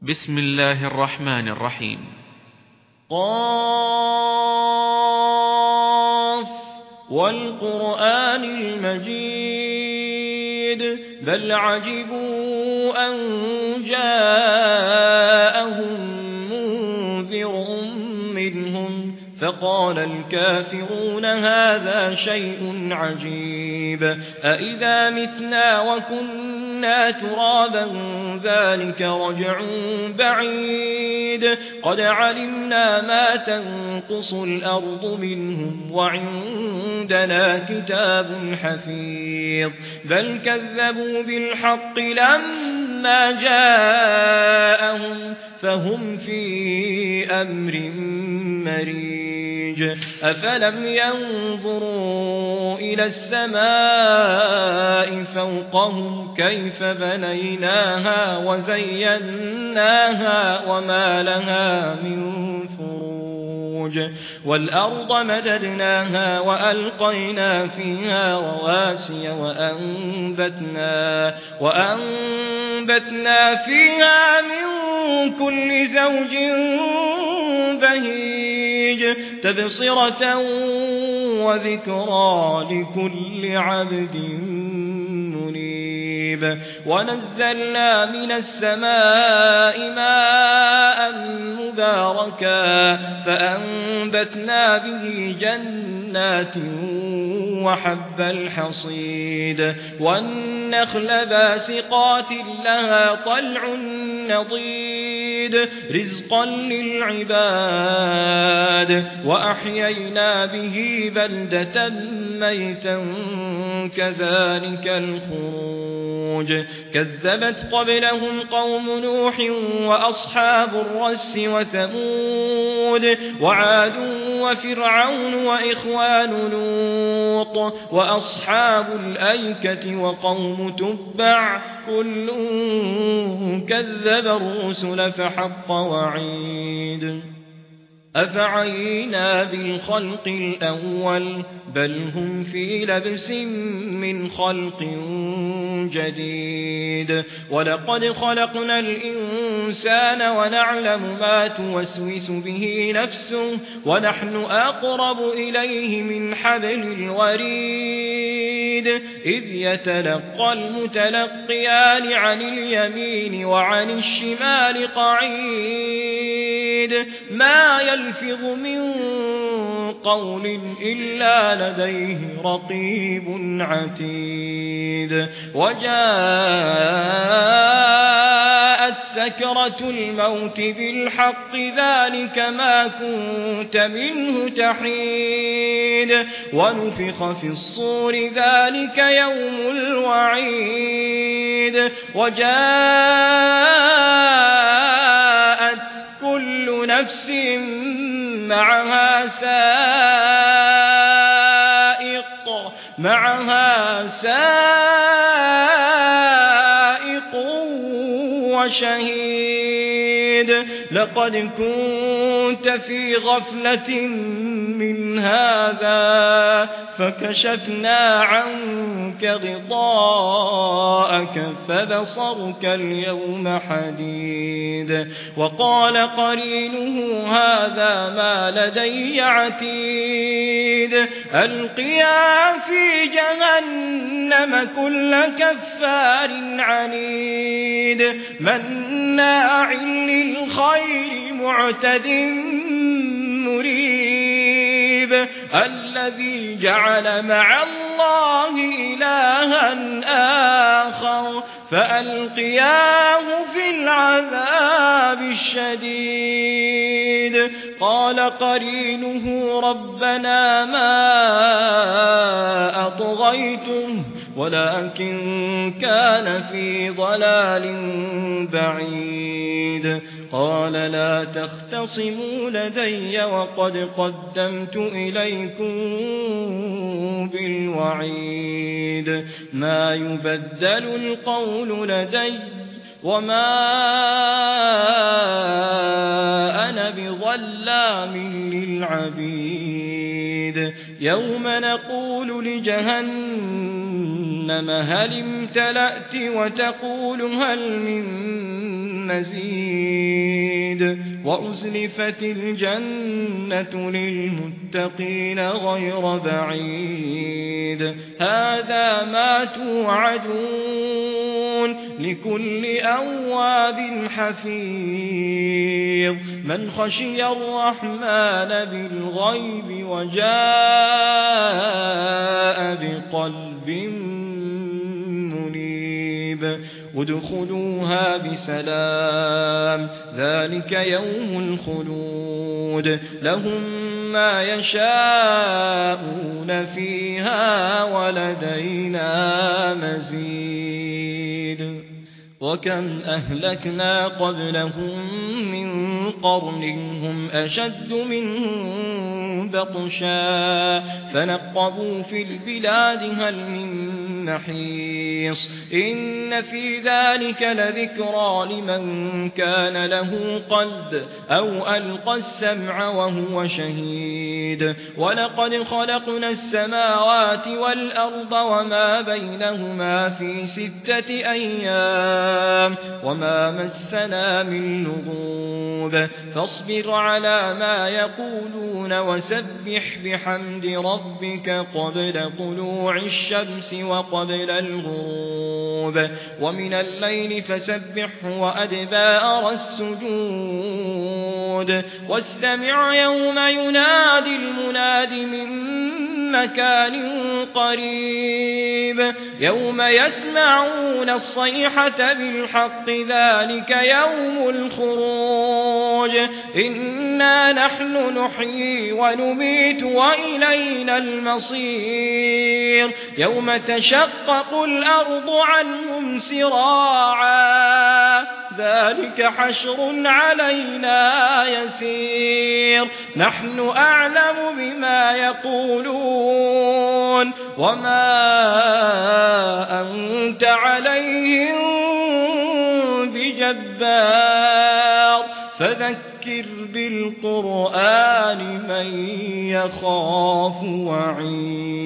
بسم الله الرحمن الرحيم. قاف والقرآن المجيد بل عجبوا أن جاءهم منذر منهم فقال الكافرون هذا شيء عجيب أإذا متنا وكنا ترابا ذلك رجع بعيد قد علمنا ما تنقص الأرض منهم وعندنا كتاب حفيظ بل كذبوا بالحق لما جاءهم فهم في أمر مريج أفلم ينظروا إلى السماء فوقهم كيف بنيناها وزيناها وما لها من فروج والأرض مددناها وألقينا فيها رواسي وأنبتنا فيها من كل زوج بهيج تبصرة وذكرى لكل عبد منيب ونزلنا من السماء ماء مباركا فأنبتنا به جنات وحب الحصيد والنخل باسقات لها طلع نضيد رزقا للعباد وأحيينا به بلدة ميتا كذلك الخروج كذبت قبلهم قوم نوح وأصحاب الرس وثمود وعاد وفرعون وإخوان لوط وأصحاب الأيكة وقوم تبع كل كذب الرسل فحق وعيد أفعينا بالخلق الأول بل هم في لبس من خلق جديد ولقد خلقنا الإنسان ونعلم ما توسوس به نفسه ونحن أقرب إليه من حبل الوريد إذ يتلقى المتلقيان عن اليمين وعن الشمال قعيد ما يلفظ من قول إلا لديه رقيب عتيد وجاءت سكرة الموت بالحق ذلك ما كنت منه تحيد ونفخ في الصور ذلك يوم الوعيد وجاءت كل نفس معها سائق وشهيد لقد كنت في غفلة من هذا فكشفنا عنك غطاءك فبصرك اليوم حديد وقال قرينه هذا ما لدي عتيد ألقيا في جهنم كل كفار عنيد مناع للخير معتد مريب الذي جعل مع الله إلها آخر فألقياه في العذاب الشديد قال قرينه ربنا ما أطغيته ولكن كان في ضلال بعيد قال لا تختصموا لدي وقد قدمت إليكم بالوعيد ما يبدل القول لدي وما أنا بظلام للعبيد يوم نقول لجهنم هل امتلأت وتقول هل من مزيد وأزلفت الجنة للمتقين غير بعيد هذا ما توعدون لكل أواب حفيظ من خشي الرحمن بالغيب وجاء بقلب منيب ادخلوها بسلام ذلك يوم الخلود لهم ما يشاءون فيها ولدينا مزيد وكم أهلكنا قبلهم من قرن هم أشد منهم بطشا فنقبوا في البلاد هل من محيص إن في ذلك لذكرى لمن كان له قلب أو ألقى السمع وهو شهيد ولقد خلقنا السماوات والأرض وما بينهما في 6 أيام وما مسنا من لغوب فاصبر على ما يقولون وسبح بحمد ربك قبل طلوع الشمس وقبل الغروب ومن الليل فسبحه وأدبار السجود واستمع يوم ينادي المناد من مكان قريب يوم يسمعون الصيحة بالحق ذلك يوم الخروج إنا نحن نحيي ونميت وإلينا المصير يوم تشقق الأرض عنهم سراعا ذلك حشر علينا يسير نحن أعلم بما يقولون وما أنت عليهم بجبار فذكر بالقرآن من يخاف وعيد